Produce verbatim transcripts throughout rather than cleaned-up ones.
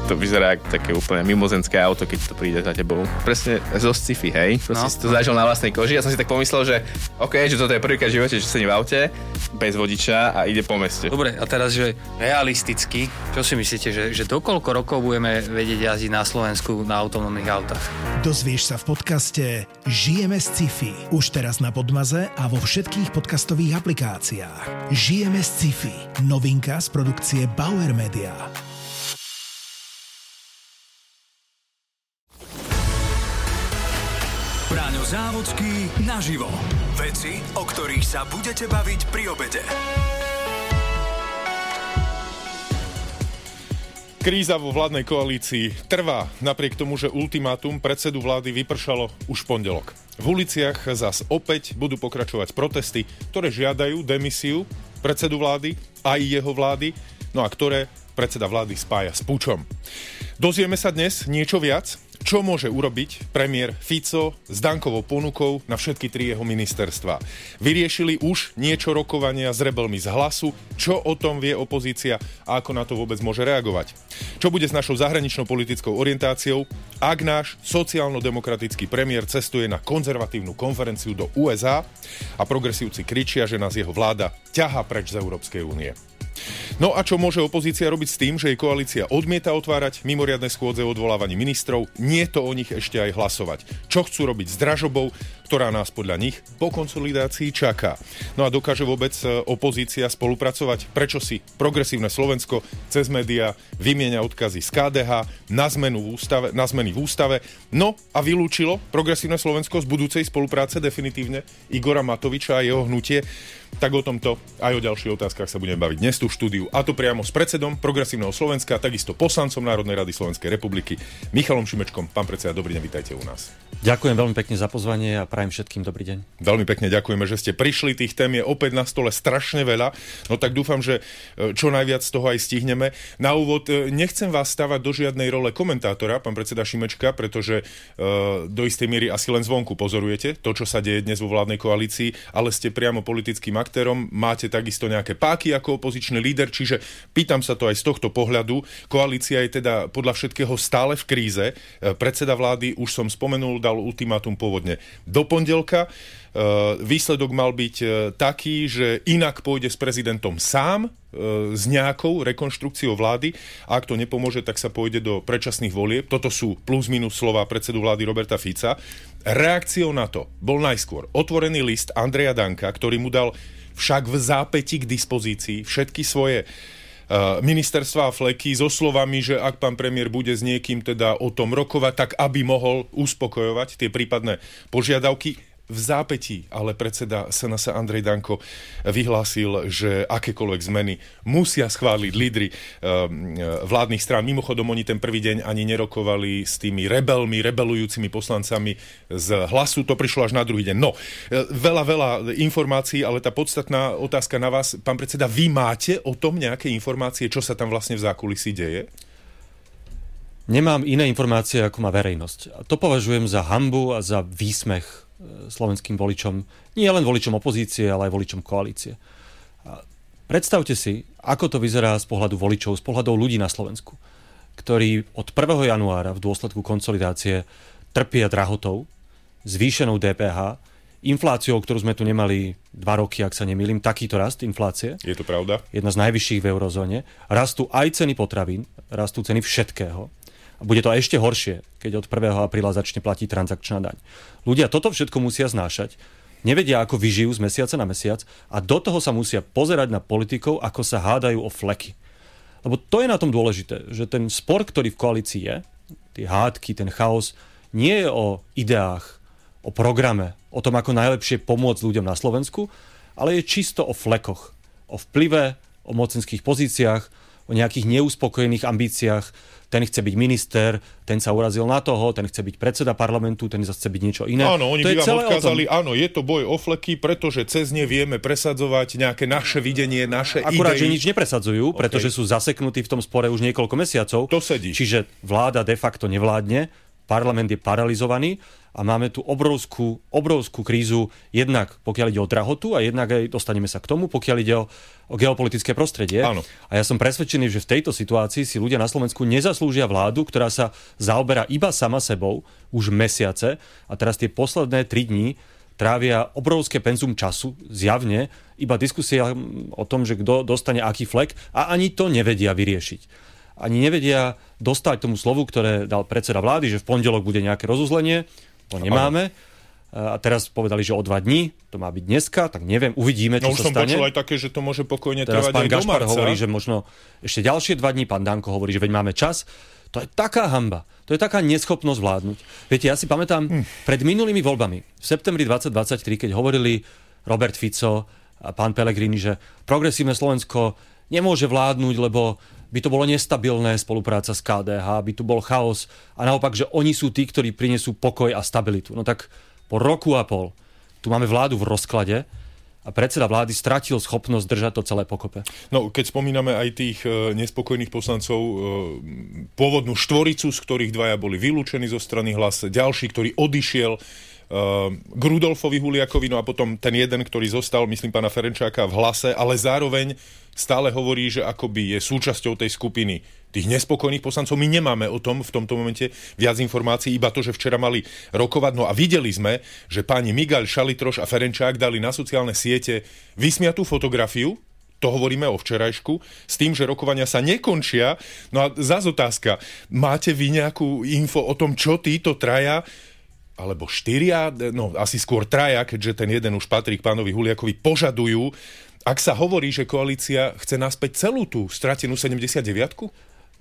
To vyzerá ako také úplne mimozenské auto, keď to príde za tebou. Presne zo sci-fi, hej? Proste no. si to zažil na vlastnej koži. Ja som si tak pomyslel, že OK, že toto je prvýkrát v živote, že sedím v aute bez vodiča a ide po meste. Dobre, a teraz, že realisticky, čo si myslíte, že, že do koľko rokov budeme vedieť jazdiť na Slovensku na autonómnych autách? Dozvieš sa v podcaste Žijeme sci-fi. Už teraz na Podmaze a vo všetkých podcastových aplikáciách. Žijeme sci-fi. Novinka z produkcie Bauer Media. Braňo Závodský naživo. Veci, o ktorých sa budete baviť pri obede. Kríza vo vládnej koalícii trvá napriek tomu, že ultimátum predsedu vlády vypršalo už v pondelok. V uliciach zas opäť budú pokračovať protesty, ktoré žiadajú demisiu predsedu vlády aj jeho vlády, no a ktoré predseda vlády spája s pučom. Dozvieme sa dnes niečo viac? Čo môže urobiť premiér Fico s Dankovou ponukou na všetky tri jeho ministerstvá? Vyriešili už niečo rokovania s rebelmi z Hlasu? Čo o tom vie opozícia a ako na to vôbec môže reagovať? Čo bude s našou zahraničnou politickou orientáciou, ak náš sociálno-demokratický premiér cestuje na konzervatívnu konferenciu do ú es á a progresívci kričia, že nás jeho vláda ťahá preč z Európskej únie? No a čo môže opozícia robiť s tým, že jej koalícia odmieta otvárať mimoriadne schôdze o odvolávaní ministrov, nie to o nich ešte aj hlasovať. Čo chcú robiť s dražobou, ktorá nás podľa nich po konsolidácii čaká. No a dokáže vôbec opozícia spolupracovať? Prečo si progresívne Slovensko cez médiá vymieňa odkazy z ká dé há na, zmenu v ústave, na zmeny v ústave? No a vylúčilo progresívne Slovensko z budúcej spolupráce definitívne Igora Matoviča a jeho hnutie? Tak o tomto aj o ďalších otázkach sa budeme baviť dnes tu v štúdiu. A to priamo s predsedom Progresívneho Slovenska, takisto poslancom Národnej rady Slovenskej republiky Michalom Šimečkom. Pán predseda, dobrý deň, vítajte u nás. Ďakujem veľmi pekne za pozvanie a prajem všetkým dobrý deň. Veľmi pekne ďakujeme, že ste prišli. Tých tém je opäť na stole strašne veľa. No tak dúfam, že čo najviac z toho aj stihneme. Na úvod nechcem vás stavať do žiadnej role komentátora, pán predseda Šimečka, pretože uh, do istej miery asi len zvonku pozorujete to, čo sa deje dnes vo vládnej koalícii, ale ste priamo politickým aktérom, máte takisto nejaké páky ako opozičný líder, čiže pýtam sa to aj z tohto pohľadu. Koalícia je teda podľa všetkého stále v kríze. Predseda vlády, už som spomenul, dal ultimátum pôvodne do pondelka. Výsledok mal byť taký, že inak pôjde s prezidentom sám s nejakou rekonštrukciou vlády a ak to nepomôže, tak sa pôjde do predčasných volieb. Toto sú plus minus slova predsedu vlády Roberta Fica. Reakciou na to bol najskôr otvorený list Andreja Danka, ktorý mu dal však v zápäti k dispozícii všetky svoje uh, ministerstvá a fleky so slovami, že ak pán premiér bude s niekým teda o tom rokovať, tak aby mohol uspokojovať tie prípadné požiadavky. V zápätí ale predseda es en es Andrej Danko vyhlásil, že akékoľvek zmeny musia schváliť lídri vládnych strán. Mimochodom, oni ten prvý deň ani nerokovali s tými rebelmi, rebelujúcimi poslancami z Hlasu. To prišlo až na druhý deň. No, veľa, veľa informácií, ale tá podstatná otázka na vás, pán predseda, vy máte o tom nejaké informácie, čo sa tam vlastne v zákulisí deje? Nemám iné informácie, ako má verejnosť. A to považujem za hanbu a za výsmech slovenským voličom, nie len voličom opozície, ale aj voličom koalície. A predstavte si, ako to vyzerá z pohľadu voličov, z pohľadov ľudí na Slovensku, ktorí od prvého januára v dôsledku konsolidácie trpia drahotou, zvýšenou dé pé há, infláciou, ktorú sme tu nemali dva roky, ak sa nemýlim, takýto rast inflácie. Je to pravda? Jedna z najvyšších v eurozóne. Rastú aj ceny potravín, rastú ceny všetkého. A bude to ešte horšie, keď od prvého apríla začne platiť transakčná daň. Ľudia toto všetko musia znášať, nevedia, ako vyžijú z mesiaca na mesiac a do toho sa musia pozerať na politikov, ako sa hádajú o fleky. Lebo to je na tom dôležité, že ten spor, ktorý v koalícii je, tie hádky, ten chaos, nie je o ideách, o programe, o tom, ako najlepšie pomôcť ľuďom na Slovensku, ale je čisto o flekoch, o vplyve, o mocenských pozíciách, o nejakých neuspokojených ambíciách. Ten chce byť minister, ten sa urazil na toho, ten chce byť predseda parlamentu, ten zase chce byť niečo iné. Áno, oni by vám odkázali, áno, je to boj o fleky, pretože cez ne vieme presadzovať nejaké naše videnie, naše idei. Akurát, že nič nepresadzujú, pretože okay. sú zaseknutí v tom spore už niekoľko mesiacov. To sedí. Čiže vláda de facto nevládne, parlament je paralizovaný a máme tu obrovskú, obrovskú krízu, jednak pokiaľ ide o drahotu a jednak aj dostaneme sa k tomu, pokiaľ ide o, o geopolitické prostredie. Áno. A ja som presvedčený, že v tejto situácii si ľudia na Slovensku nezaslúžia vládu, ktorá sa zaoberá iba sama sebou už mesiace a teraz tie posledné tri dní trávia obrovské penzum času, zjavne, iba diskusia o tom, že kto dostane aký flek a ani to nevedia vyriešiť. Ani nevedia dostať tomu slovu, ktoré dal predseda vlády, že v pondelok bude nejaké rozuzlenie. To nemáme. A teraz povedali, že o dva dní, to má byť dneska, tak neviem, uvidíme, čo no, sa stane. No už som počul aj také, že to môže pokojne teraz trvať aj do marca. Teraz pán Gašpar hovorí, že možno ešte ďalšie dva dní, pán Danko hovorí, že veď máme čas. To je taká hanba, to je taká neschopnosť vládnuť. Viete, ja si pamätám, hm. pred minulými voľbami, v septembri dvetisícdvadsaťtri, keď hovorili Robert Fico a pán Pellegrini, že progresívne Slovensko nemôže vládnuť, lebo by to bolo nestabilné, spolupráca s ká dé há, by tu bol chaos a naopak, že oni sú tí, ktorí prinesú pokoj a stabilitu. No tak po roku a pol tu máme vládu v rozklade a predseda vlády stratil schopnosť držať to celé pokope. No, keď spomíname aj tých e, nespokojných poslancov, e, pôvodnú štvoricu, z ktorých dvaja boli vylúčení zo strany Hlas, ďalší, ktorý odišiel k Rudolfovi Huliakovi, no a potom ten jeden, ktorý zostal, myslím, pána Ferenčáka v Hlase, ale zároveň stále hovorí, že akoby je súčasťou tej skupiny tých nespokojných poslancov. My nemáme o tom v tomto momente viac informácií, iba to, že včera mali rokovať. No a videli sme, že páni Migaľ, Šalitroš a Ferenčák dali na sociálne siete vysmiatú fotografiu, to hovoríme o včerajšku, s tým, že rokovania sa nekončia. No a zás otázka, máte vy nejakú info o tom, čo títo traja alebo štyria, no asi skôr traja, keďže ten jeden už patrí k pánovi Huliakovi, požadujú, ak sa hovorí, že koalícia chce naspäť celú tú stratenú sedemdesiatdeviatku?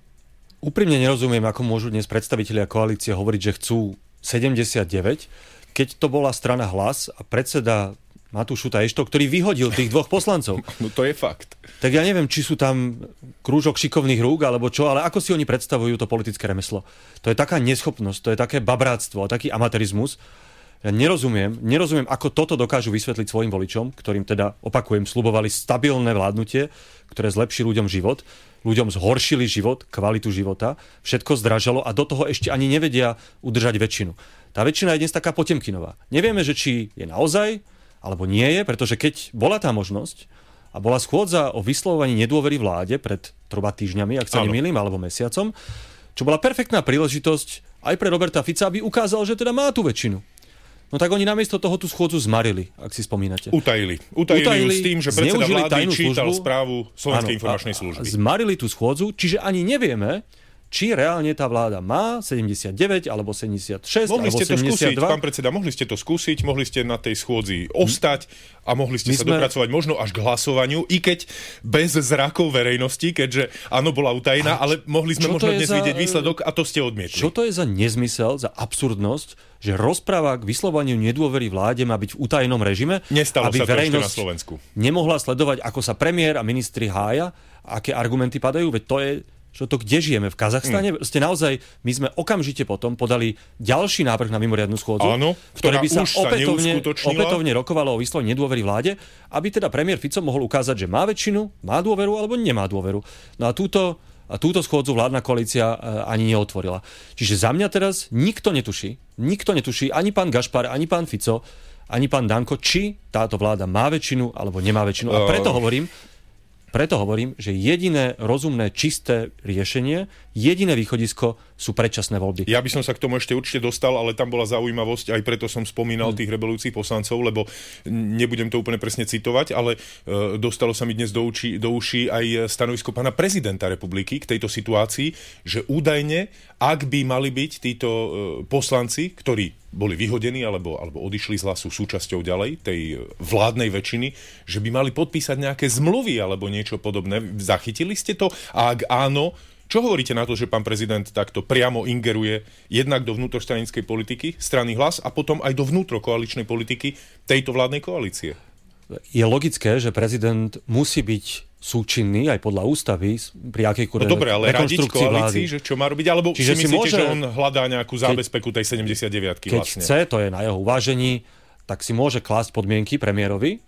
Úprimne nerozumiem, ako môžu dnes predstavitelia koalície hovoriť, že chcú sedemdesiatdeväť, keď to bola strana Hlas a predseda Matúš Šuta Eštok, ktorý vyhodil tých dvoch poslancov. No to je fakt. Tak ja neviem, či sú tam krúžok šikovných rúk, alebo čo, ale ako si oni predstavujú to politické remeslo. To je taká neschopnosť, to je také babráctvo, taký amatérizmus. Ja nerozumiem, nerozumiem, ako toto dokážu vysvetliť svojim voličom, ktorým teda, opakujem, sľubovali stabilné vládnutie, ktoré zlepší ľuďom život, ľuďom zhoršili život, kvalitu života, všetko zdražalo a do toho ešte ani nevedia udržať väčšinu. Tá väčšina je dnes taká Potemkinová. Nevieme, že či je naozaj alebo nie je, pretože keď bola tá možnosť a bola schôdza o vyslovovaní nedôvery vláde pred troma týždňami, ak sa nemýlim, alebo mesiacom, čo bola perfektná príležitosť aj pre Roberta Fica, aby ukázal, že teda má tú väčšinu. No tak oni namiesto toho tú schôdzu zmarili, ak si spomínate. Utajili. Utajili, Utajili s tým, že predseda vlády čítal správu Slovenskej informačnej služby. Zmarili tú schôdzu, čiže ani nevieme, či reálne tá vláda má sedemdesiatdeväť alebo sedemdesiatšesť mohli alebo ste to sedemdesiatdva. Skúsiť, pán predseda, mohli ste to skúsiť, mohli ste na tej schôdzi ostať a mohli ste My sa sme... dopracovať možno až k hlasovaniu, i keď bez zrakov verejnosti, keďže áno, bola utajená, ale mohli sme možno dnes za... vidieť výsledok a to ste odmietli. Čo to je za nezmysel, za absurdnosť, že rozpráva k vyslovaniu nedôvery vláde má byť v utajenom režime, Nestalo aby sa to verejnosť ešte na Slovensku. Nemohla sledovať, ako sa premiér a ministri hája, aké argumenty padajú, veď to je čo to kde žijeme? V Kazachstane? Mm. Ste naozaj, my sme okamžite potom podali ďalší návrh na mimoriadnu schôdzu, Áno, ktoré by sa už opätovne, opätovne rokovalo o vyslovení nedôvery vláde, aby teda premiér Fico mohol ukázať, že má väčšinu, má dôveru alebo nemá dôveru. No a túto, a túto schôdzu vládna koalícia ani neotvorila. Čiže za mňa teraz nikto netuší, nikto netuší, ani pán Gašpar, ani pán Fico, ani pán Danko, či táto vláda má väčšinu alebo nemá väčšinu. A preto hovorím, Preto hovorím, že jediné rozumné, čisté riešenie, jediné východisko sú predčasné voľby. Ja by som sa k tomu ešte určite dostal, ale tam bola zaujímavosť, aj preto som spomínal hmm. tých rebelujúcich poslancov, lebo nebudem to úplne presne citovať, ale e, dostalo sa mi dnes do, uči, do uší aj stanovisko pána prezidenta republiky k tejto situácii, že údajne, ak by mali byť títo e, poslanci, ktorí boli vyhodení alebo, alebo odišli z Hlasu súčasťou ďalej tej vládnej väčšiny, že by mali podpísať nejaké zmluvy alebo niečo podobné. Zachytili ste to? A ak áno, čo hovoríte na to, že pán prezident takto priamo ingeruje jednak do vnútrostranickej politiky strany Hlas a potom aj do vnútrokoaličnej politiky tejto vládnej koalície? Je logické, že prezident musí byť súčinný aj podľa ústavy pri akejkoľvek no dobre, ale radiť koalícii, vlády. Že čo má robiť? Alebo Čiže si myslíte, môže, že on hľadá nejakú zábezpeku tej sedemdesiatdeviatky keď vlastne? chce, to je na jeho uvážení, tak si môže klásť podmienky premiérovi,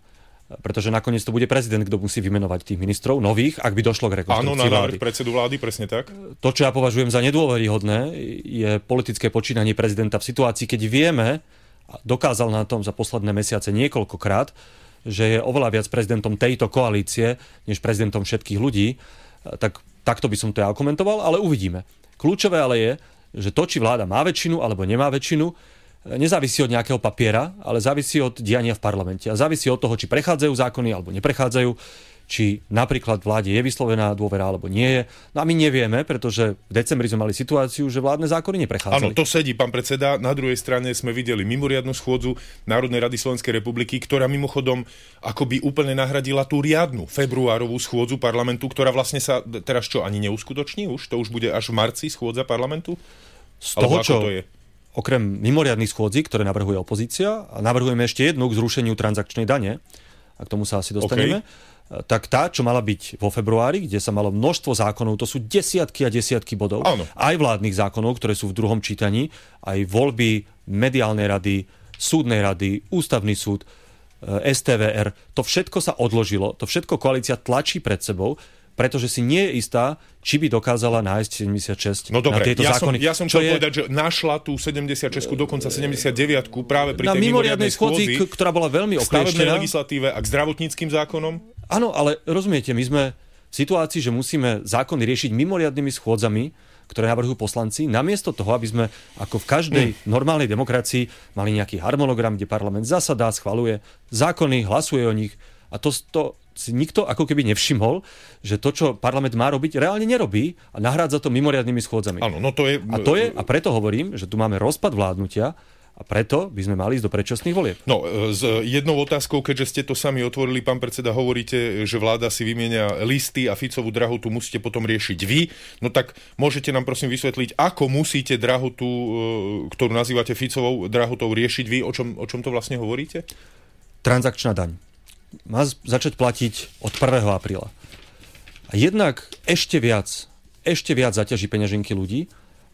pretože nakoniec to bude prezident, kto musí vymenovať tých ministrov nových, ak by došlo k rekonštrukcii vlády. Áno, na návrh vlády. predsedu vlády, presne tak. To, čo ja považujem za nedôveryhodné, je politické počínanie prezidenta v situácii, keď vieme, a dokázal na tom za posledné mesiace niekoľkokrát, že je oveľa viac prezidentom tejto koalície, než prezidentom všetkých ľudí, tak takto by som to ja komentoval, ale uvidíme. Kľúčové ale je, že to, či vláda má väčšinu alebo nemá väčšinu, nezávisí od nejakého papiera, ale závisí od diania v parlamente. A závisí od toho, či prechádzajú zákony alebo neprechádzajú, či napríklad vláde je vyslovená dôvera alebo nie je. No a my nevieme, pretože v decembri sme mali situáciu, že vládne zákony neprechádzali. Áno, to sedí, pán predseda. Na druhej strane sme videli mimoriadnu schôdzu Národnej rady Slovenskej republiky, ktorá mimochodom akoby úplne nahradila tú riadnu februárovú schôdzu parlamentu, ktorá vlastne sa teraz čo, ani neuskutoční už? To už bude až v marci schôdza parlamentu? Z toho, čo... to je? Okrem mimoriadnych schôdzí, ktoré navrhuje opozícia, a navrhujeme ešte jednu k zrušeniu transakčnej dane, a k tomu sa asi dostaneme, okay. Tak tá, čo mala byť vo februári, kde sa malo množstvo zákonov, to sú desiatky a desiatky bodov, Áno. aj vládnych zákonov, ktoré sú v druhom čítaní, aj voľby mediálnej rady, súdnej rady, ústavný súd, es té vé er, to všetko sa odložilo, to všetko koalícia tlačí pred sebou, pretože si nie je istá, či by dokázala nájsť sedemdesiatšesť no dobre, na tieto ja zákony. Som, ja som chcel je... povedať, že našla tú sedemdesiatšesť, dokonca sedemdesiatdeväť práve pri na tej mimoriadnej schôdzi, k- ktorá bola veľmi oklieštená. Stavebnej legislatíve a k zdravotníckým zákonom. Áno, ale rozumiete, my sme v situácii, že musíme zákony riešiť mimoriadnymi schôdzami, ktoré navrhujú poslanci, namiesto toho, aby sme ako v každej hmm. normálnej demokracii mali nejaký harmonogram, kde parlament zasadá, schvaľuje zákony, hlasuje o nich a to, to si nikto ako keby nevšimol, že to, čo parlament má robiť, reálne nerobí a nahrádza to mimoriadnymi schôdzami. Áno, no to je... A to je, a preto hovorím, že tu máme rozpad vládnutia a preto by sme mali ísť do predčasných volieb. No, s jednou otázkou, keďže ste to sami otvorili, pán predseda, hovoríte, že vláda si vymieňa listy a Ficovú drahotu musíte potom riešiť vy. No tak môžete nám prosím vysvetliť, ako musíte drahotu, ktorú nazývate Ficovou drahotou, riešiť vy? O čom, o čom to vlastne hovoríte? Transakčná daň má začať platiť od prvého apríla. A jednak ešte viac, ešte viac zaťaží peňaženky ľudí.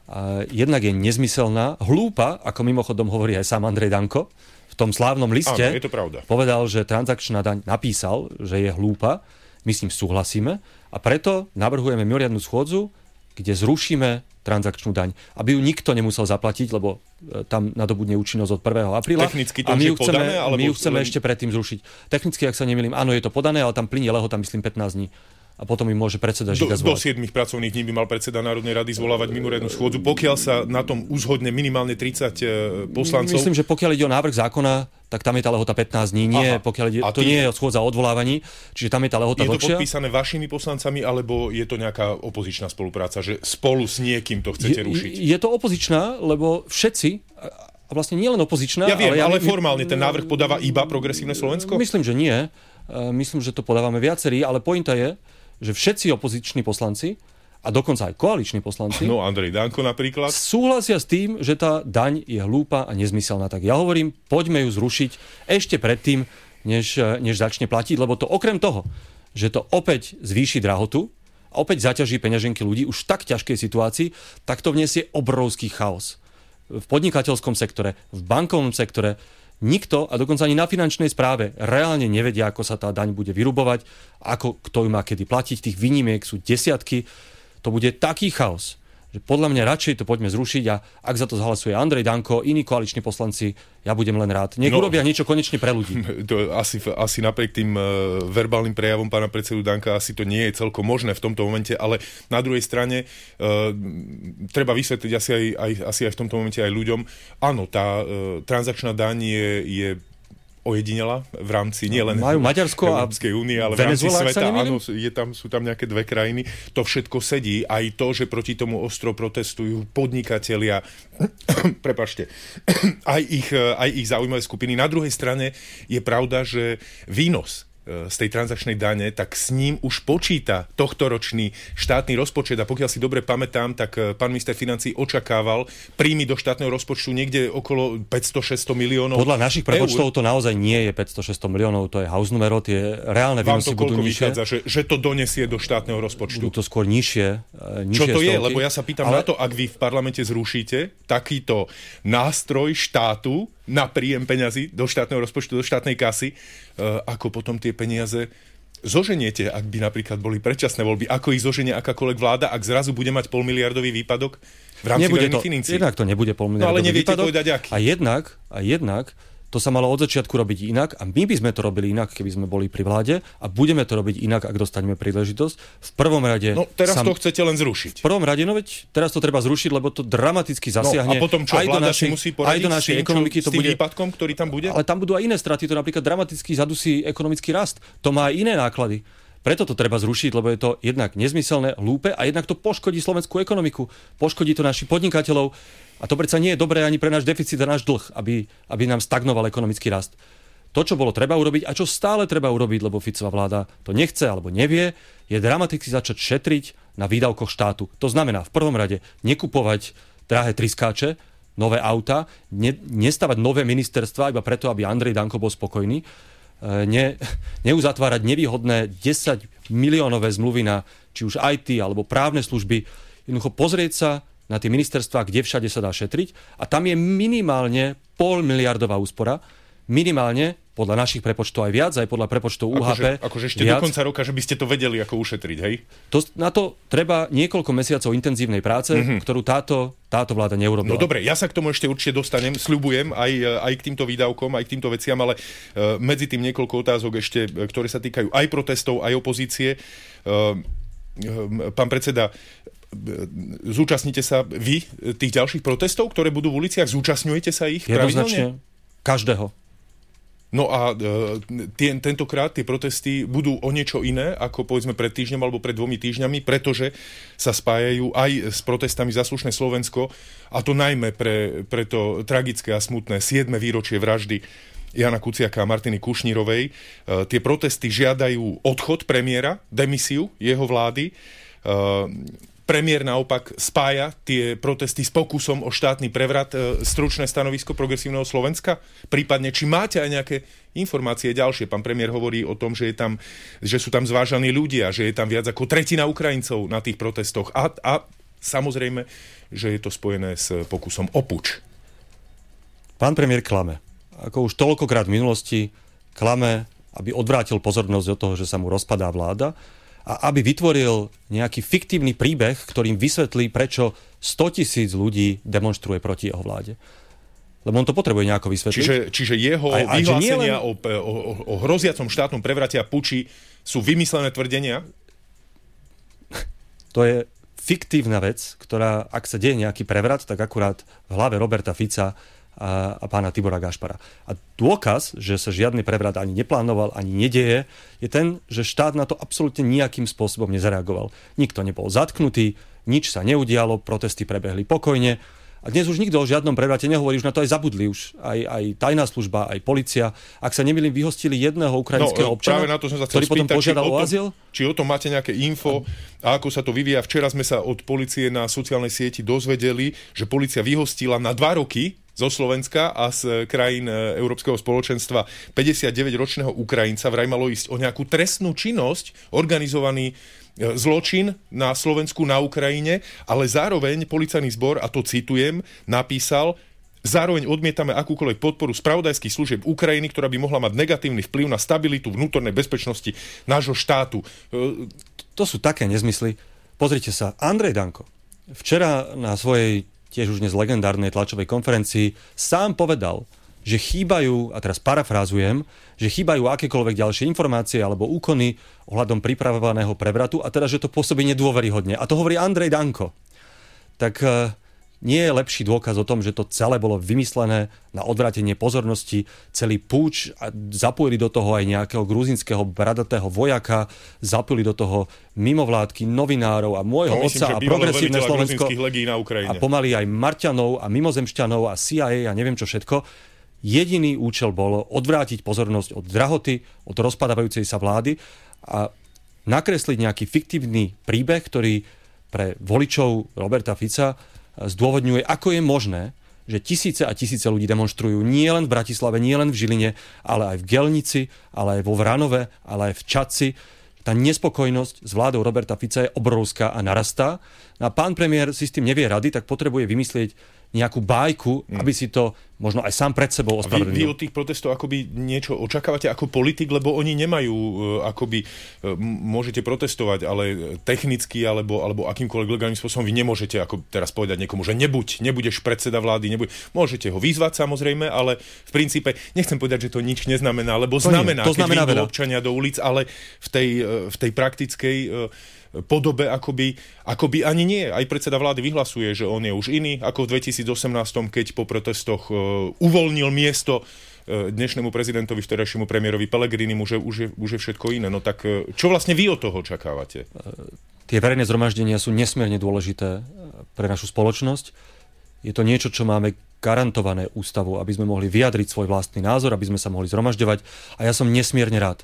A jednak je nezmyselná, hlúpa, ako mimochodom hovorí aj sám Andrej Danko, v tom slávnom liste. Áno, je to pravda. Povedal, že transakčná daň napísal, že je hlúpa. My s ním súhlasíme a preto navrhujeme mimoriadnu schôdzu, kde zrušíme transakčnú daň, aby ju nikto nemusel zaplatiť, lebo tam nadobudne účinnosť od prvého apríla. Technicky to a my ju už je chceme, podané? Alebo my ju chceme len... ešte predtým zrušiť. Technicky, ak sa nemýlim, áno, je to podané, ale tam plynie lehota, myslím, pätnásť dní. A potom im môže predseda Žiga zvolať. Do, do zvolať. siedmich pracovných dní by mal predseda Národnej rady zvolávať mimoriadnu schôdzu, pokiaľ sa na tom uzhodne minimálne tridsať poslancov. Myslím, že pokiaľ ide o návrh zákona, tak tam je tá lehota pätnásť dní. Nie, pokiaľ ide, to tý... nie je schôdza o odvolávaní, čiže tam je tá lehota dlhšia. Je to podpísané vašimi poslancami, alebo je to nejaká opozičná spolupráca, že spolu s niekým to chcete je, rušiť? Je to opozičná, lebo všetci, a vlastne nie len opozičná, ja viem, ale, ja ale formálne ten návrh podáva iba Progresívne Slovensko? Myslím, že nie. Myslím, že to podávame viacerí, ale pointa je, že všetci opoziční poslanci a dokonca aj koaliční poslanci no, Andrej Danko napríklad súhlasia s tým, že tá daň je hlúpa a nezmyselná. Tak ja hovorím, poďme ju zrušiť ešte predtým, než, než začne platiť, lebo to okrem toho, že to opäť zvýši drahotu a opäť zaťaží peňaženky ľudí už v tak ťažkej situácii, tak to vniesie obrovský chaos. V podnikateľskom sektore, v bankovnom sektore, nikto, a dokonca ani na finančnej správe, reálne nevedia, ako sa tá daň bude vyrubovať, ako kto ju má kedy platiť. Tých výnimiek sú desiatky. To bude taký chaos, že podľa mňa radšej to poďme zrušiť a ak za to zahlasuje Andrej Danko, iní koaliční poslanci, ja budem len rád. Nech no, urobia niečo konečne pre ľudí. To asi, asi napriek tým uh, verbálnym prejavom pána predsedu Danka asi to nie je celkom možné v tomto momente, ale na druhej strane uh, treba vysvetliť asi aj, aj, asi aj v tomto momente aj ľuďom. Áno, tá uh, transakčná daň je, je ojedinela v rámci nie len Majú Maďarsko a Európskej únie, ale v rámci sveta. Áno, je tam, sú tam nejaké dve krajiny. To všetko sedí. Aj to, že proti tomu ostro protestujú podnikatelia, prepáčte, aj ich, aj ich zaujímavé skupiny. Na druhej strane je pravda, že výnos z tej transakčnej dane, tak s ním už počíta tohtoročný štátny rozpočet a pokiaľ si dobre pamätám, tak pán minister financií očakával príjmy do štátneho rozpočtu niekde okolo päťsto až šesťsto miliónov. Podľa našich prepočtov to naozaj nie je päťsto až šesťsto miliónov, to je house numero, tie reálne výnosy budú nižšie. Vychádza, že, že to donesie do štátneho rozpočtu? Budú to skôr nižšie, nižšie Čo to stovky. je? Lebo ja sa pýtam ale... na to, ak vy v parlamente zrušíte takýto nástroj štátu na príjem peňazí do štátneho rozpočtu, do štátnej kasy, ako potom tie peniaze zoženiete, ak by napríklad boli predčasné voľby, ako ich zoženie akákoľvek vláda, ak zrazu bude mať polmiliardový výpadok v rámci verejných financií. Jednak to nebude polmiliardový no, ale neviete výpadok. povedať, aký. A jednak, a jednak to sa malo od začiatku robiť inak a my by sme to robili inak, keby sme boli pri vláde a budeme to robiť inak, ak dostaneme príležitosť. V prvom rade... No teraz sam... to chcete len zrušiť. V prvom rade, no veď teraz to treba zrušiť, lebo to dramaticky zasiahne. No a potom čo, aj do vláda našej, si musí poradiť aj do našej s tým, ekonomiky čo, to s tým bude... výpadkom, ktorý tam bude? Ale tam budú aj iné straty, to napríklad dramaticky zadusí ekonomický rast. To má aj iné náklady. Preto to treba zrušiť, lebo je to jednak nezmyselné, hlúpe a jednak to poškodí slovenskú ekonomiku. Poškodí to našich podnikateľov a to predsa nie je dobré ani pre náš deficit a náš dlh, aby, aby nám stagnoval ekonomický rast. To, čo bolo treba urobiť a čo stále treba urobiť, lebo Ficová vláda to nechce alebo nevie, je dramaticky začať šetriť na výdavkoch štátu. To znamená v prvom rade nekupovať drahé triskáče, nové auta, ne, nestavať nové ministerstva iba preto, aby Andrej Danko bol spokojný, Ne, neuzatvárať nevýhodné desať miliónové zmluvy na či už í té alebo právne služby. Jednoducho pozrieť sa na tie ministerstvá, kde všade sa dá šetriť a tam je minimálne pol miliardová úspora. Minimálne, podľa našich prepočtov aj viac, aj podľa prepočtov ú há pé. Akože, akože ešte viac. do konca roka, že by ste to vedeli ako ušetriť, hej? To, na to treba niekoľko mesiacov intenzívnej práce, mm-hmm. ktorú táto, táto vláda neurobila. No dobre, ja sa k tomu ešte určite dostanem, sľubujem aj, aj k týmto výdavkom, aj k týmto veciam, ale uh, medzi tým niekoľko otázok ešte, ktoré sa týkajú aj protestov, aj opozície. Uh, uh, pán predseda, zúčastnite sa vy tých ďalších protestov, ktoré budú v uliciach? Zúčastňujete sa ich pravidelne? Jednoznačne každého. No a e, tie, tentokrát tie protesty budú o niečo iné, ako povedzme pred týždňom alebo pred dvomi týždňami, pretože sa spájajú aj s protestami za slušné Slovensko, a to najmä pre, pre to tragické a smutné siedme výročie vraždy Jana Kuciaka a Martiny Kušnírovej. E, tie protesty žiadajú odchod premiéra, demisiu jeho vlády. E, Premiér naopak spája tie protesty s pokusom o štátny prevrat. Stručné stanovisko Progresívneho Slovenska? Prípadne, či máte aj nejaké informácie ďalšie? Pán premiér hovorí o tom, že, je tam, že sú tam zvážaní ľudia, že je tam viac ako tretina Ukrajincov na tých protestoch. A, a samozrejme, že je to spojené s pokusom o puč. Pán premiér klame. Ako už toľkokrát v minulosti klame, aby odvrátil pozornosť od toho, že sa mu rozpadá vláda, a aby vytvoril nejaký fiktívny príbeh, ktorým vysvetlí, prečo stotisíc ľudí demonstruje proti jeho vláde. Lebo on to potrebuje nejako vysvetliť. Čiže, čiže jeho aj, aj, vyhlásenia len... o, o, o hroziacom štátnom prevrate a puči sú vymyslené tvrdenia? To je fiktívna vec, ktorá, ak sa deje nejaký prevrat, tak akurát v hlave Roberta Fica a, a pána Tibora Gašpara. A dôkaz, že sa žiadny prevrat ani neplánoval, ani nedeje, je ten, že štát na to absolútne nejakým spôsobom nezareagoval. Nikto nebol zatknutý, nič sa neudialo, protesty prebehli pokojne. A dnes už nikto o žiadnom prevrate nehovorí, už na to aj zabudli. Už aj, aj tajná služba, aj polícia. Ak sa nemýlim, vyhostili jedného ukrajinského no, občana, na to som sa ktorý spýtať, potom požiadal o, tom, o azyl. Či o tom máte nejaké info a ako sa to vyvíja. Včera sme sa od polície na sociálnej sieti dozvedeli, že polícia vyhostila na dva roky zo Slovenska a z krajín Európskeho spoločenstva päťdesiatdeväťročného Ukrajinca. Vraj malo ísť o nejakú trestnú činnosť, organizovaný zločin na Slovensku, na Ukrajine, ale zároveň policajný zbor, a to citujem, napísal: zároveň odmietame akúkoľvek podporu spravodajských služieb Ukrajiny, ktorá by mohla mať negatívny vplyv na stabilitu vnútornej bezpečnosti nášho štátu. To sú také nezmysly. Pozrite sa, Andrej Danko včera na svojej tiež už dnes legendárnej tlačovej konferencii sám povedal, že chýbajú, a teraz parafrázujem, že chýbajú akékoľvek ďalšie informácie alebo úkony ohľadom pripravovaného prevratu, a teda, že to pôsobí nedôveryhodne. A to hovorí Andrej Danko. Tak nie je lepší dôkaz o tom, že to celé bolo vymyslené na odvrátenie pozornosti, celý púč, a zapojili do toho aj nejakého gruzínskeho bradatého vojaka, zapojili do toho mimovládky, novinárov a môjho no, otca a progresívne Slovensko a pomaly aj Marťanov a mimozemšťanov a C I A a neviem čo všetko. Jediný účel bolo odvrátiť pozornosť od drahoty, od rozpadávajúcej sa vlády a nakresliť nejaký fiktívny príbeh, ktorý pre voličov Roberta Fica zdôvodňuje, ako je možné, že tisíce a tisíce ľudí demonštrujú nie len v Bratislave, nie len v Žiline, ale aj v Gelnici, ale aj vo Vranove, ale aj v Čadci. tá nespokojnosť s vládou Roberta Fica je obrovská a narastá. A pán premiér si s tým nevie rady, tak potrebuje vymyslieť nejakú bájku, mm. aby si to možno aj sám pred sebou ospravedlnil. Vy, vy od tých protestov akoby niečo očakávate ako politik, lebo oni nemajú akoby, môžete protestovať, ale technicky alebo, alebo akýmkoľvek legálnym spôsobom vy nemôžete ako teraz povedať niekomu, že nebuď, nebudeš predseda vlády, nebuď. Môžete ho vyzvať samozrejme, ale v princípe nechcem povedať, že to nič neznamená, lebo to znamená, nie, to keď znamená vyjdú občania do ulic, ale v tej, v tej praktickej podobe akoby, akoby ani nie. Aj predseda vlády vyhlasuje, že on je už iný ako v dvetisícosemnásť, keď po protestoch uh, uvoľnil miesto uh, dnešnému prezidentovi, vtedajšiemu premiérovi Pellegrinimu, že už je, už je všetko iné. No tak uh, čo vlastne vy od toho očakávate? Tie verejné zhromaždenia sú nesmierne dôležité pre našu spoločnosť. Je to niečo, čo máme garantované ústavou, aby sme mohli vyjadriť svoj vlastný názor, aby sme sa mohli zhromažďovať. A ja som nesmierne rád,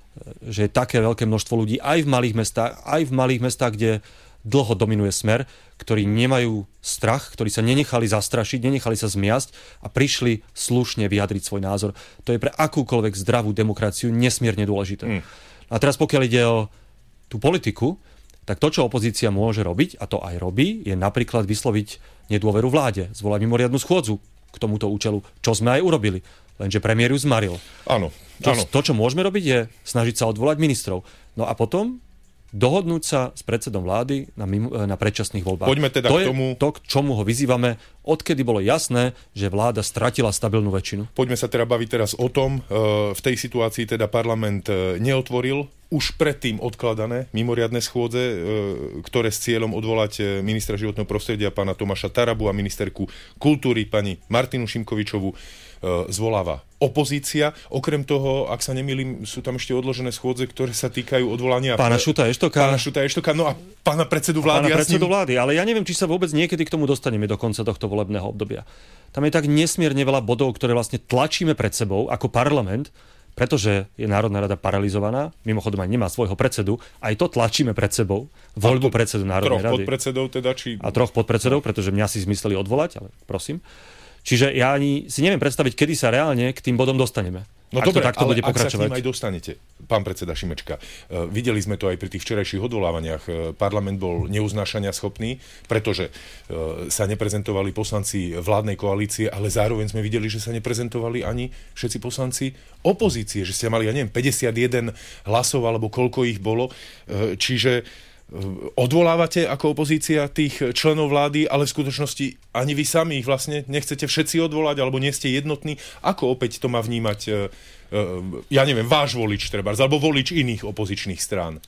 že je také veľké množstvo ľudí aj v malých mestách, aj v malých mestách, kde dlho dominuje Smer, ktorí nemajú strach, ktorí sa nenechali zastrašiť, nenechali sa zmiasť a prišli slušne vyjadriť svoj názor. To je pre akúkoľvek zdravú demokraciu nesmierne dôležité. Mm. A teraz pokiaľ ide o tú politiku, tak to, čo opozícia môže robiť, a to aj robí, je napríklad vysloviť nedôveru vláde, zvolať mimoriadnu schôdzu k tomuto účelu, čo sme aj urobili. Lenže premiér ju zmaril. Áno, to, áno. To, čo môžeme robiť, je snažiť sa odvolať ministrov. No a potom dohodnúť sa s predsedom vlády na, mimo, na predčasných voľbách. Poďme teda to k tomu... je to, k čomu ho vyzývame, odkedy bolo jasné, že vláda stratila stabilnú väčšinu. Poďme sa teda baviť teraz o tom. V tej situácii teda parlament neotvoril už predtým odkladané mimoriadne schôdze, ktoré s cieľom odvolať ministra životného prostredia pána Tomáša Tarabu a ministerku kultúry pani Martinu Šimkovičovú zvoláva opozícia. Okrem toho, ak sa nemýlim, sú tam ešte odložené schôdze, ktoré sa týkajú odvolania pána Šuta Eštoka. Pána Šuta Eštoka, no a pána predsedu vlády. Pána predsedu vlády, ale ja neviem, či sa vôbec niekedy k tomu dostaneme do konca tohto volebného obdobia. Tam je tak nesmierne veľa bodov, ktoré vlastne tlačíme pred sebou ako parlament, pretože je Národná rada paralizovaná, mimochodom aj nemá svojho predsedu, aj to tlačíme pred sebou, voľbu predsedu Národnej rady. Troch podpredsedov teda, či... A troch podpredsedov, pretože mňa si zmysleli odvolať, ale prosím. Čiže ja ani si neviem predstaviť, kedy sa reálne k tým bodom dostaneme. No ak dobre, to takto ale bude ak pokračovať. sa k ním aj dostanete, pán predseda Šimečka. Uh, videli sme to aj pri tých včerajších odvolávaniach. Uh, parlament bol neuznášania schopný, pretože uh, sa neprezentovali poslanci vládnej koalície, ale zároveň sme videli, že sa neprezentovali ani všetci poslanci opozície, že ste mali, ja neviem, päťdesiatjeden hlasov, alebo koľko ich bolo. Uh, čiže odvolávate ako opozícia tých členov vlády, ale v skutočnosti ani vy sami ich vlastne nechcete všetci odvolať, alebo nie ste jednotní. Ako opäť to má vnímať, ja neviem, váš volič trebárs, alebo volič iných opozičných strán?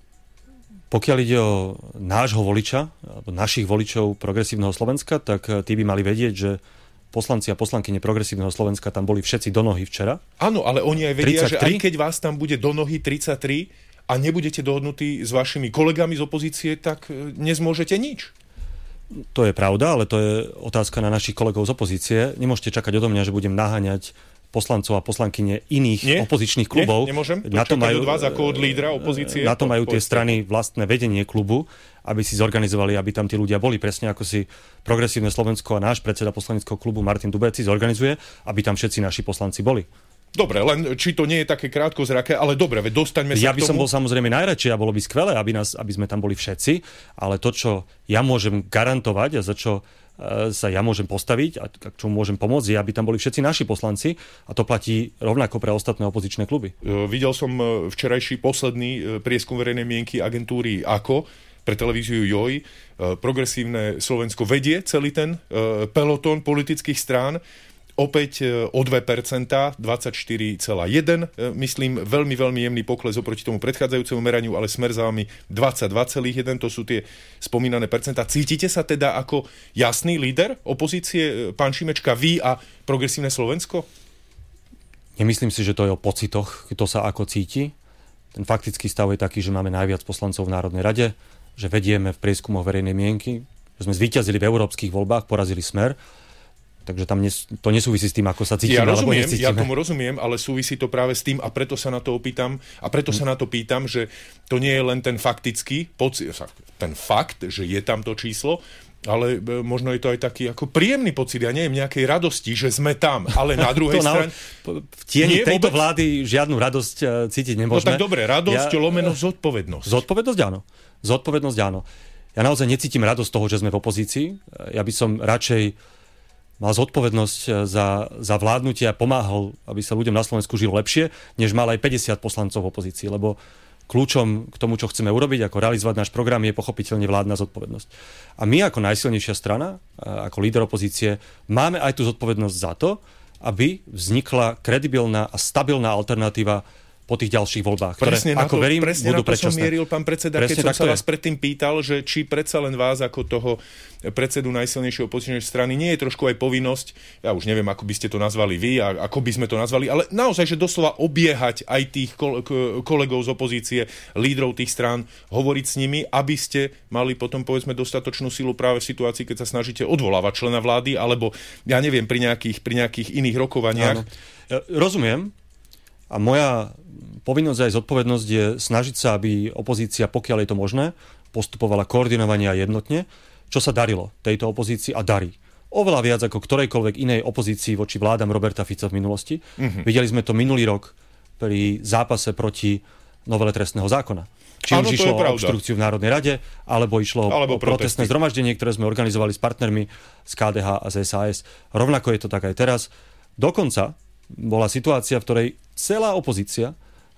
Pokiaľ ide o nášho voliča, alebo našich voličov Progresívneho Slovenska, tak tí by mali vedieť, že poslanci a poslankyne Progresívneho Slovenska tam boli všetci do nohy včera. Áno, ale oni aj vedia, tridsaťtri? Že aj keď vás tam bude do nohy tridsaťtri, a nebudete dohodnutí s vašimi kolegami z opozície, tak nezmôžete nič. To je pravda, ale to je otázka na našich kolegov z opozície. Nemôžete čakať odo mňa, že budem naháňať poslancov a poslankyne iných Nie? opozičných klubov. Nie, nemôžem. To na to majú, od vás ako od lídra opozície. Na to majú tie strany vlastné vedenie klubu, aby si zorganizovali, aby tam tí ľudia boli. Presne ako si Progresívne Slovensko a náš predseda poslaneckého klubu Martin Dubec si zorganizuje, aby tam všetci naši poslanci boli. Dobre, len či to nie je také krátkozraké, ale dobre, veď dostaňme sa ja k tomu. Ja by som bol samozrejme najradšej a bolo by skvelé, aby, nás, aby sme tam boli všetci, ale to, čo ja môžem garantovať a za čo uh, sa ja môžem postaviť a čo môžem pomôcť, je, aby tam boli všetci naši poslanci a to platí rovnako pre ostatné opozičné kluby. Uh, videl som včerajší posledný uh, prieskum verejnej mienky agentúry AKO pre televíziu Joj. Uh, Progresívne Slovensko vedie celý ten uh, pelotón politických strán. Opäť o dve percentá, dvadsaťštyri celá jeden, myslím, veľmi, veľmi jemný pokles oproti tomu predchádzajúcemu meraniu, ale Smer za vami dvadsaťdva celá jeden, to sú tie spomínané percentá. Cítite sa teda ako jasný líder opozície, pán Šimečka, vy a Progresívne Slovensko? Nemyslím si, že to je o pocitoch, kto sa ako cíti. Ten faktický stav je taký, že máme najviac poslancov v Národnej rade, že vedieme v prieskumoch verejnej mienky, že sme zvíťazili v európskych voľbách, porazili Smer. Takže tam nes, to nesúvisí s tým, ako sa cítime, ja alebo rozumiem, necítime. Ja tomu rozumiem, ale súvisí to práve s tým a preto sa na to opýtam a preto sa na to pýtam, že to nie je len ten faktický, ten fakt, že je tam to číslo, Ale e, možno je to aj taký ako príjemný pocit, ja neviem, nejakej radosti, že sme tam, ale na druhej strane... V tieni tejto vôbec... vlády žiadnu radosť uh, cítiť nemôžeme. No tak dobre, radosť, ja, lomeno zodpovednosť. Zodpovednosť áno. Zodpovednosť áno. Ja naozaj necítim radosť toho, že sme v opozícii. Ja by som radšej mal zodpovednosť za, za vládnutie a pomáhal, aby sa ľuďom na Slovensku žilo lepšie, než mal aj päťdesiat poslancov v opozícii, lebo kľúčom k tomu, čo chceme urobiť, ako realizovať náš program, je pochopiteľne vládna zodpovednosť. A my ako najsilnejšia strana, ako líder opozície, máme aj tú zodpovednosť za to, aby vznikla kredibilná a stabilná alternatíva po tých ďalších voľbách, ktoré, presne ako to, verím, presne budú predčasné. Presne na to predčasné. som mieril, pán predseda, presne keď som sa vás predtým pýtal, že či predsa len vás ako toho predsedu najsilnejšej opozičnej strany nie je trošku aj povinnosť, ja už neviem, ako by ste to nazvali vy a ako by sme to nazvali, ale naozaj, že doslova obiehať aj tých kolegov z opozície, lídrov tých strán, hovoriť s nimi, aby ste mali potom, povedzme, dostatočnú silu práve v situácii, keď sa snažíte odvolávať člena vlády, alebo, ja neviem, pri nejakých, pri nejakých iných rokovaniach. Áno. Ja rozumiem. A moja povinnosť aj zodpovednosť je snažiť sa, aby opozícia, pokiaľ je to možné, postupovala koordinovane a jednotne, čo sa darilo tejto opozícii a darí. Oveľa viac ako ktorejkoľvek inej opozícii voči vládam Roberta Fica v minulosti. Mm-hmm. Videli sme to minulý rok pri zápase proti novele trestného zákona. Či ano, už išlo o obštrukciu v Národnej rade, alebo išlo alebo o protestné zhromaždenie, ktoré sme organizovali s partnermi z ká dé há a z es a es. Rovnako je to tak aj teraz. Dokonca bola situácia, v ktorej celá opozícia,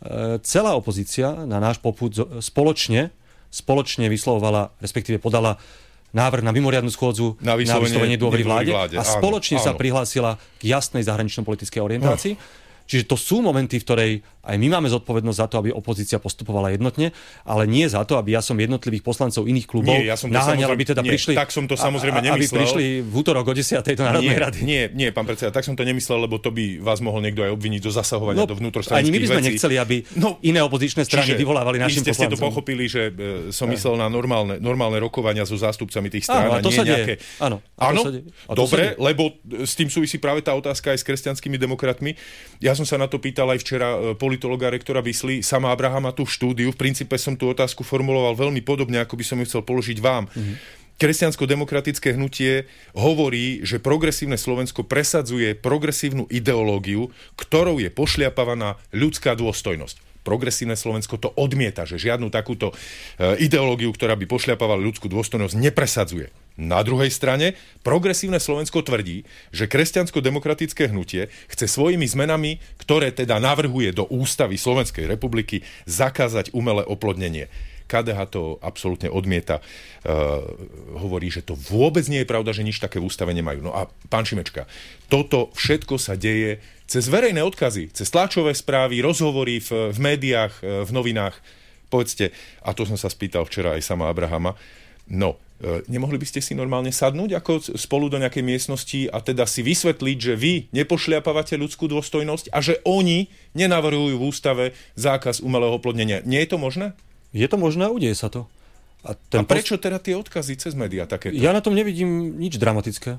celá opozícia na náš popud spoločne, spoločne vyslovovala, respektíve podala návrh na mimoriadnu schôdzu na vyslovenie dôvery vláde, vláde a spoločne áno, sa áno. prihlásila k jasnej zahranično-politickej orientácii. Oh. Čiže to sú momenty, v ktorej aj my máme zodpovednosť za to, aby opozícia postupovala jednotne, ale nie za to, aby ja som jednotlivých poslancov iných klubov nie, ja som to naháňal, aby teda nie, prišli, tak som to samozrejme nemyslel. Aby prišli v útorok o desiatej do Národnej nie, rady. Nie, nie, pán predseda, tak som to nemyslel, lebo to by vás mohol niekto aj obviniť do zasahovania no, do vnútrostranických vecí. Ani my by sme vecí. nechceli, aby no, iné opozičné strany čiže, vyvolávali našim poslancom. Vy ste to pochopili, že e, som myslel na normálne, normálne rokovania so zástupcami tých strán. Áno, a to nie sa nejaké... deje. Áno, Áno? Dobre, lebo s tým súvisí práve tá otázka aj s kresťanskými demokratmi. Ja som sa na to pýtal aj včera politologa rektora Visly, sama Abrahama tu v štúdiu. V princípe som tú otázku formuloval veľmi podobne, ako by som ju chcel položiť vám. Mm-hmm. Kresťansko-demokratické hnutie hovorí, že progresívne Slovensko presadzuje progresívnu ideológiu, ktorou je pošliapavaná ľudská dôstojnosť. Progresívne Slovensko to odmieta, že žiadnu takúto ideológiu, ktorá by pošliapavala ľudskú dôstojnosť, nepresadzuje. Na druhej strane, progresívne Slovensko tvrdí, že kresťansko-demokratické hnutie chce svojimi zmenami, ktoré teda navrhuje do ústavy Slovenskej republiky, zakázať umelé oplodnenie. ká dé há to absolútne odmieta. Uh, hovorí, že to vôbec nie je pravda, že nič také v ústave nemajú. No a pán Šimečka, toto všetko sa deje cez verejné odkazy, cez tlačové správy, rozhovory v, v médiách, v novinách. Povedzte, a to som sa spýtal včera aj sama Abrahama, no, nemohli by ste si normálne sadnúť ako spolu do nejakej miestnosti a teda si vysvetliť, že vy nepošliapávate ľudskú dôstojnosť a že oni nenavrhujú v ústave zákaz umelého oplodnenia. Nie je to možné? Je to možné, udeje sa to. A, ten a prečo teda tie odkazy cez médiá takéto? Ja na tom nevidím nič dramatické.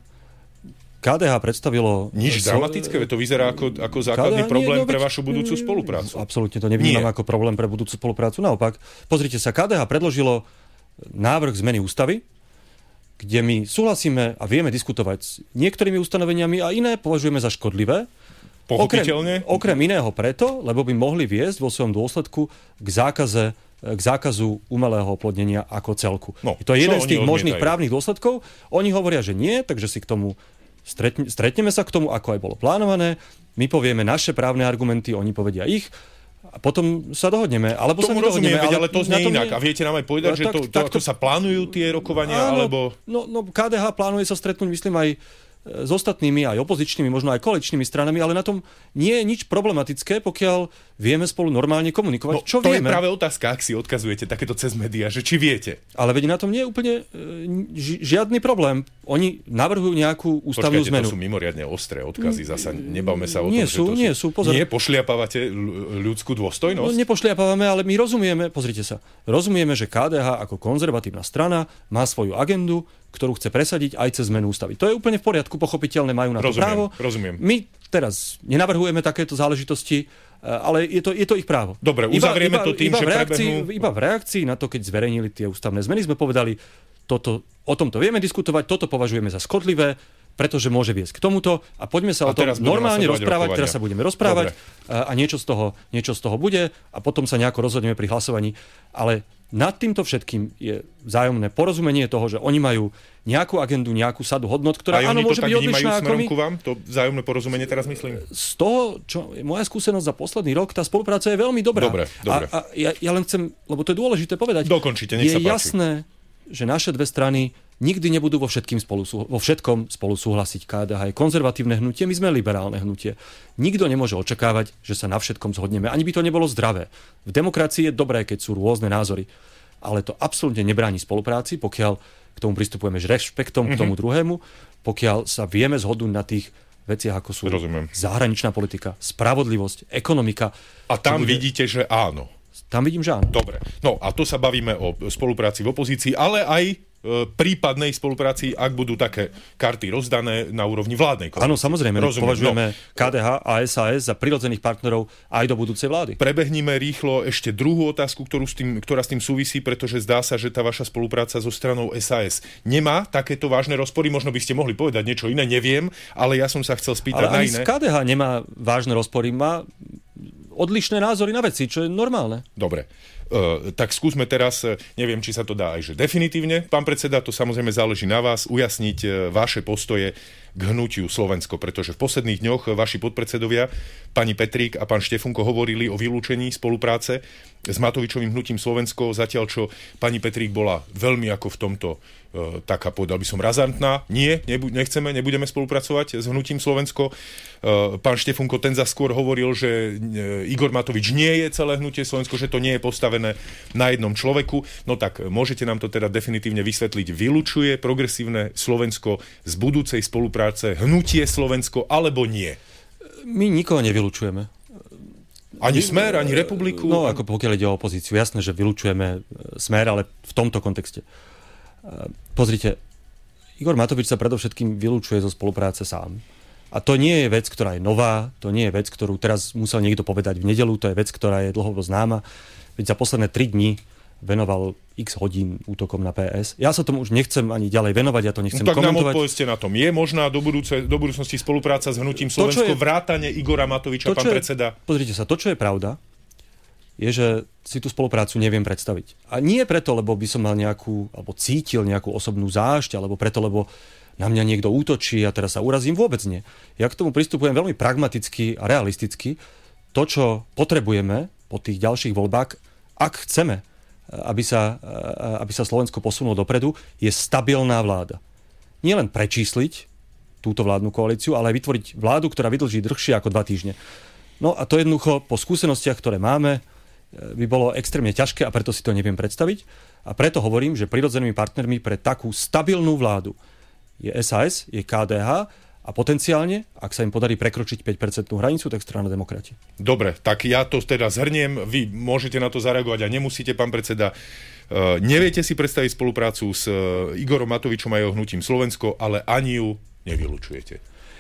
ká dé há predstavilo... Nič so... dramatické? To vyzerá ako, ako základný ká dé há, problém nie, no, pre vašu budúcu spoluprácu. Absolútne to nevnímam ako problém pre budúcu spoluprácu. Naopak, pozrite sa, ká dé há predložilo návrh zmeny ústavy, kde my súhlasíme a vieme diskutovať s niektorými ustanoveniami a iné považujeme za škodlivé. Pochopiteľne. Okrem, okrem iného preto, lebo by mohli viesť vo svojom dôsledku k zákaze k zákazu umelého oplodnenia ako celku. No, to je jeden z tých možných právnych dôsledkov. Oni hovoria, že nie, takže si k tomu stretne, stretneme sa k tomu, ako aj bolo plánované. My povieme naše právne argumenty, oni povedia ich. A potom sa dohodneme. Alebo tomu sa nedohodneme. Rozumiem, ale, ale to znie inak. Nie... A viete nám aj povedať, no, že tak, to, to, tak, ako to... sa plánujú tie rokovania, áno, alebo... No, no ká dé há plánuje sa stretnúť, myslím, aj s ostatnými, aj opozičnými, možno aj koaličnými stranami, ale na tom nie je nič problematické, pokiaľ vieme spolu normálne komunikovať. No, čo to vieme? je práve otázka, ak si odkazujete takéto cez médiá, že či viete. Ale veď na tom nie je úplne ži- žiadny problém. Oni navrhujú nejakú ústavnú Počkajte, zmenu. To sú mimoriadne ostré odkazy, zasa nebavme sa o nie tom, sú, že to nie sú... sú, pozor. Nie pošliapávate ľudskú dôstojnosť? No, nepošliapávame, ale my rozumieme, pozrite sa, rozumieme, že ká dé há ako konzervatívna strana má svoju agendu, ktorú chce presadiť aj cez zmenu ústavy. To je úplne v poriadku, pochopiteľne majú na to rozumiem, právo. Rozumiem. My teraz nenavrhujeme takéto záležitosti, ale je to, je to ich právo. Dobre, uzavrieme iba, to tým, iba že v reakcii, prebehnú... Iba v reakcii na to, keď zverejnili tie ústavné zmeny, sme povedali, toto o tomto vieme diskutovať, toto považujeme za škodlivé, pretože môže viesť k tomuto a poďme sa a o tom normálne rozprávať, rokovania. teraz sa budeme rozprávať a, a niečo, z toho, niečo z toho bude a potom sa nejako rozhodneme pri hlasovaní. Ale nad týmto všetkým je vzájomné porozumenie toho, že oni majú nejakú agendu, nejakú sadu hodnot, ktorá áno, môže byť odlišná ako my. Ku vám? To vzájomné porozumenie teraz myslím? Z toho, čo je moja skúsenosť za posledný rok, tá spolupráca je veľmi dobrá. Dobre, dobre. A, a ja, ja len chcem, lebo to je dôležité povedať. Dokončite, nech je sa páči. jasné, že naše dve strany nikdy nebudú vo, všetkým spolu, vo všetkom spolu súhlasiť. ká dé há je konzervatívne hnutie, my sme liberálne hnutie. Nikto nemôže očakávať, že sa na všetkom zhodneme. Ani by to nebolo zdravé. V demokracii je dobré, keď sú rôzne názory. Ale to absolútne nebráni spolupráci, pokiaľ k tomu pristupujeme s rešpektom mm-hmm. k tomu druhému, pokiaľ sa vieme zhodnúť na tých veciach, ako sú Rozumiem. zahraničná politika, spravodlivosť, ekonomika. A tam bude... vidíte, že áno. Tam vidím, že áno. Dobre. No a to sa bavíme o spolupráci v opozícii, ale aj prípadnej spolupráci, ak budú také karty rozdané na úrovni vládnej koalície. Áno, samozrejme, Rozumiem. považujeme no. ká dé há a es a es za prirodzených partnerov aj do budúcej vlády. Prebehnime rýchlo ešte druhú otázku, ktorú s tým, ktorá s tým súvisí, pretože zdá sa, že tá vaša spolupráca so stranou es a es nemá takéto vážne rozpory. Možno by ste mohli povedať niečo iné, neviem, ale ja som sa chcel spýtať ale na ani iné. ká dé há nemá vážne rozpory, má odlišné názory na veci, čo je normálne. Dobre. Uh, tak skúsme teraz, neviem, či sa to dá aj že definitívne. Pán predseda, to samozrejme záleží na vás, ujasniť uh, vaše postoje k hnutiu Slovensko, pretože v posledných dňoch vaši podpredsedovia, pani Petrík a pán Štefunko, hovorili o vylúčení spolupráce s Matovičovým hnutím Slovensko, zatiaľ čo pani Petrík bola veľmi ako v tomto uh, taká, povedal by som, razantná. Nie, nebu- nechceme, nebudeme spolupracovať s hnutím Slovensko. Uh, pán Štefunko, ten za skôr hovoril, že uh, Igor Matovič nie je celé hnutie Slovensko, že to nie je postavené na jednom človeku. No tak môžete nám to teda definitívne vysvetliť. Vylučuje progresívne Slovensko z budúcej spolupráce hnutie Slovensko alebo nie? My nikoho nevylučujeme. Ani Smer, ani Republiku? No, ako pokiaľ ide o opozíciu, jasné, že vylučujeme Smer, ale v tomto kontexte. Pozrite, Igor Matovič sa predovšetkým vylučuje zo spolupráce sám. A to nie je vec, ktorá je nová, to nie je vec, ktorú teraz musel niekto povedať v nedeľu, to je vec, ktorá je dlhodobo známa. Veď za posledné tri dni venoval x hodín útokom na pé es. Ja sa tomu už nechcem ani ďalej venovať, ja to nechcem no, tak komentovať. Tak nám odpovedzte na tom. Je možná do, budúce, do budúcnosti spolupráca s hnutím Slovensko, je, vrátane Igora Matoviča, pán je, predseda? Pozrite sa, to, čo je pravda, je, že si tú spoluprácu neviem predstaviť. A nie preto, lebo by som mal nejakú, alebo cítil nejakú osobnú zášť, alebo preto, lebo na mňa niekto útočí a teraz sa urazím, vôbec nie. Ja k tomu pristupujem veľmi pragmaticky a realisticky. To, čo potrebujeme po tých ďalších voľbách, ak chceme, aby sa, aby sa Slovensko posunulo dopredu, je stabilná vláda. Nie len prečísliť túto vládnu koalíciu, ale aj vytvoriť vládu, ktorá vydlží dlhšie ako dva týždne. No a to jednoducho po skúsenostiach, ktoré máme, by bolo extrémne ťažké a preto si to neviem predstaviť. A preto hovorím, že prirodzenými partnermi pre takú stabilnú vládu je es a es, je ká dé há a potenciálne, ak sa im podarí prekročiť päť percentnú hranicu, tak strana Demokrati. Dobre, tak ja to teda zhrniem, vy môžete na to zareagovať a nemusíte, pán predseda. Uh, neviete si predstaviť spoluprácu s uh, Igorom Matovičom a jeho hnutím Slovensko, ale ani ju nevylučujete.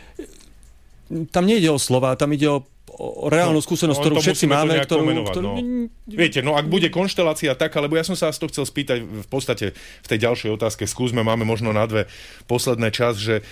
Tam nejde o slova, tam ide o, o reálnu no, skúsenosť, ktorú no, všetci máme. Ktorú, ktorú... No. Viete, no ak bude konštelácia taká, lebo ja som sa vás to chcel spýtať v podstate v tej ďalšej otázke, skúsme, máme možno na dve posledné čas, že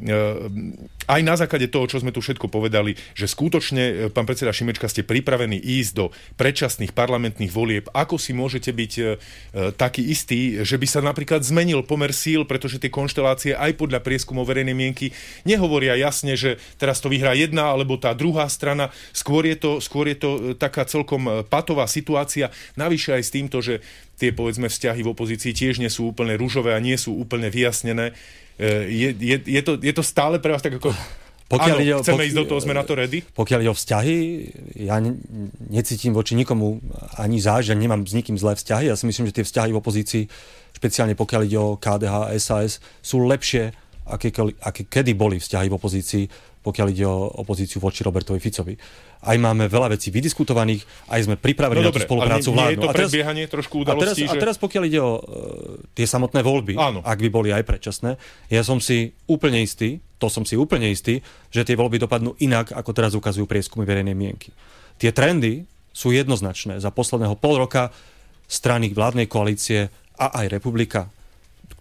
aj na základe toho, čo sme tu všetko povedali, že skutočne, pán predseda Šimečka, ste pripravení ísť do predčasných parlamentných volieb. Ako si môžete byť e, taký istý, že by sa napríklad zmenil pomer síl, pretože tie konštelácie aj podľa prieskumov verejnej mienky nehovoria jasne, že teraz to vyhrá jedna alebo tá druhá strana. Skôr je to, skôr je to taká celkom patová situácia. Navyše aj s týmto, že tie, povedzme, vzťahy v opozícii tiež nie sú úplne ružové a nie sú úplne vyjasnené. Je, je, je, to, je to stále pre vás tak ako... Pokiaľ áno, ide o, chceme pokiaľ, ísť do toho, sme na to ready? Pokiaľ ide o vzťahy, ja ne, necítim voči nikomu ani záž, ja nemám s nikým zlé vzťahy. Ja si myslím, že tie vzťahy v opozícii, špeciálne pokiaľ ide o ká dé há, es a es, sú lepšie, aké, aké kedy boli vzťahy v opozícii, pokiaľ ide o opozíciu voči Robertovi Ficovi. Aj máme veľa vecí vydiskutovaných, aj sme pripravení no na tú spoluprácu vládnu. Ale nie je to predbiehanie trošku udalostí? A teraz, že... a teraz pokiaľ ide o uh, tie samotné voľby, áno, ak by boli aj predčasné, ja som si úplne istý, to som si úplne istý, že tie voľby dopadnú inak, ako teraz ukazujú prieskumy verejnej mienky. Tie trendy sú jednoznačné. Za posledného pol roka strany vládnej koalície a aj Republika,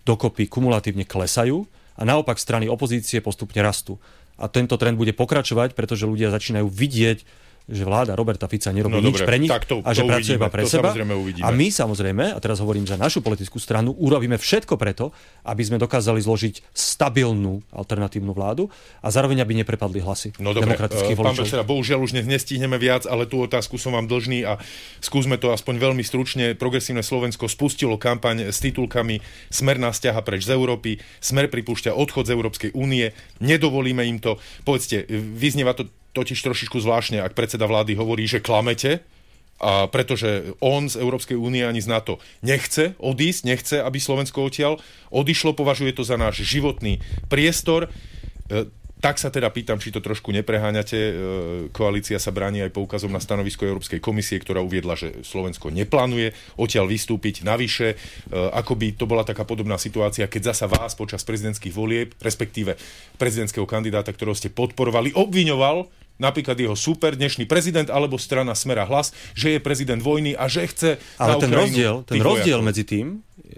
dokopy kumulatívne klesajú a naopak strany opozície postupne rastú. A tento trend bude pokračovať, pretože ľudia začínajú vidieť, že vláda Roberta Fica nerobí no nič dobre, pre nich to, a že to pracuje iba pre seba. A my samozrejme, a teraz hovorím za našu politickú stranu, urobíme všetko preto, aby sme dokázali zložiť stabilnú alternatívnu vládu a zároveň aby neprepadli hlasy no dobre, demokratických pán voličov. predseda, bohužiaľ už dnes nestihneme viac, ale tú otázku som vám dlžný a skúsme to aspoň veľmi stručne. Progresívne Slovensko spustilo kampaň s titulkami Smer nás ťaha preč z Európy, Smer pripúšťa odchod z Európskej únie, nedovolíme im to. Povedzte, vyznieva to totiž trošičku zvláštne, ak predseda vlády hovorí, že klamete, a pretože on z Európskej únie ani z NATO nechce odísť, nechce, aby Slovensko odtiaľ odišlo, považuje to za náš životný priestor. E, tak sa teda pýtam, či to trošku nepreháňate. E, koalícia sa bráni aj poukazom na stanovisko Európskej komisie, ktorá uviedla, že Slovensko neplánuje odtiaľ vystúpiť. Navyše, e, ako by to bola taká podobná situácia, keď zasa vás počas prezidentských volieb, respektíve prezidentského kandidáta, ktorého ste podporovali, obviňoval napríklad jeho súper, dnešný prezident alebo strana Smer a Hlas, že je prezident vojny a že chce Ale na ten Ukrajinu rozdiel, ten tých rozdiel vojakov. medzi tým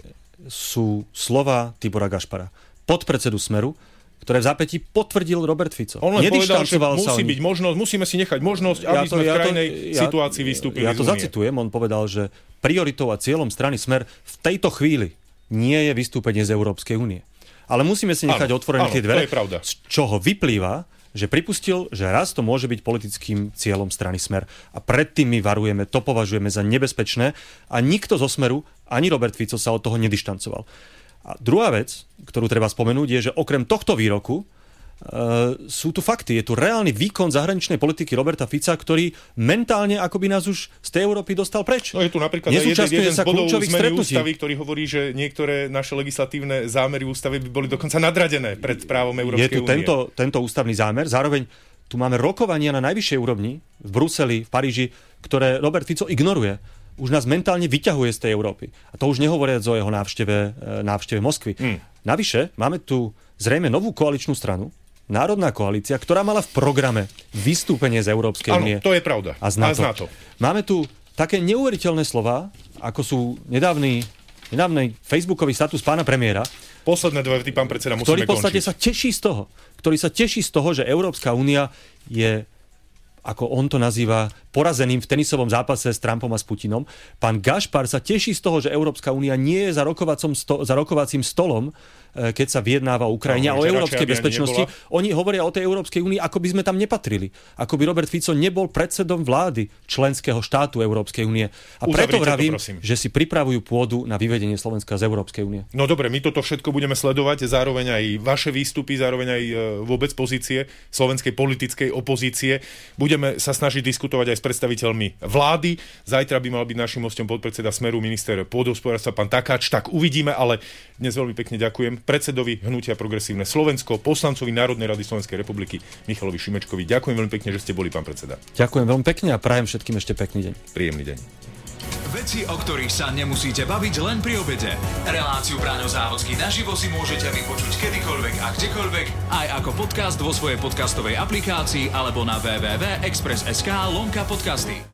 sú slova Tibora Gašpara, podpredsedu Smeru, ktoré v zápätí potvrdil Robert Fico. On len povedal, že sa musí o byť možnosť, musíme si nechať možnosť, aby Ja to- sme v ja to- krajnej ja- situácii vystúpili Ja to z únie. zacitujem, on povedal, že prioritou a cieľom strany Smer v tejto chvíli nie je vystúpenie z Európskej únie. Ale musíme si nechať Áno, otvorené áno, tie dvere, to je pravda. z čoho vyplýva, že pripustil, že raz to môže byť politickým cieľom strany Smer. A predtým my varujeme, to považujeme za nebezpečné a nikto zo Smeru, ani Robert Fico sa od toho nedištancoval. A druhá vec, ktorú treba spomenúť, je, že okrem tohto výroku Uh, sú tu fakty. Je tu reálny výkon zahraničnej politiky Roberta Fica, ktorý mentálne akoby nás už z tej Európy dostal preč. No je tu napríklad aj jeden, Nezúčastňuje jeden z sa bodov kľúčových zmeny stretnutí. ústavy, ktorý hovorí, že niektoré naše legislatívne zámery ústavy by boli dokonca nadradené pred právom Európskej Je tu únie. tento, tento ústavný zámer. Zároveň tu máme rokovania na najvyššej úrovni v Bruseli, v Paríži, ktoré Robert Fico ignoruje. Už nás mentálne vyťahuje z tej Európy. A to už nehovoriac o jeho návšteve, návšteve Moskvy. Hmm. Navyše máme tu zrejme novú koaličnú stranu, Národná koalícia, ktorá mala v programe vystúpenie z Európskej Áno, únie. to je pravda. A z NATO. A z NATO. Máme tu také neuveriteľné slová, ako sú nedávny, nedávny facebookový status pána premiéra, Posledné dve vety, pán predseda, ktorý musíme v podstate končiť. sa teší z toho, ktorý sa teší z toho, že Európska únia je, ako on to nazýva, porazeným v tenisovom zápase s Trumpom a s Putinom. Pán Gašpar sa teší z toho, že Európska únia nie je za, rokovacom sto- za rokovacím stolom, keď sa vyjednáva o Ukrajine a No, o že európskej radšej, aby ani bezpečnosti. Oni hovoria o tej Európskej únii, ako by sme tam nepatrili. Ako by Robert Fico nebol predsedom vlády členského štátu Európskej únie. A preto Uzavrite to, vravím, prosím. že si pripravujú pôdu na vyvedenie Slovenska z Európskej únie. No dobre, my toto všetko budeme sledovať, zároveň aj vaše výstupy, zároveň aj e, vôbec pozície slovenskej politickej opozície. Budeme sa snažiť diskutovať aj s predstaviteľmi vlády. Zajtra by mal byť našim hosťom podpredseda Smeru, minister pôdohospodárstva pán Takáč. Tak uvidíme, ale dnes veľmi pekne ďakujem predsedovi Hnutia Progresívne Slovensko, poslancovi Národnej rady Slovenskej republiky Michalovi Šimečkovi. Ďakujem veľmi pekne, že ste boli, pán predseda. Ďakujem veľmi pekne a prajem všetkým ešte pekný deň. Príjemný deň. Veci, o ktorých sa nemusíte baviť len pri obede. Reláciu Braňo Závodský naživo si môžete vypočuť kedykoľvek a kdekoľvek, aj ako podcast vo svojej podcastovej aplikácii alebo na w w w bodka express bodka es ká lomka podcasty.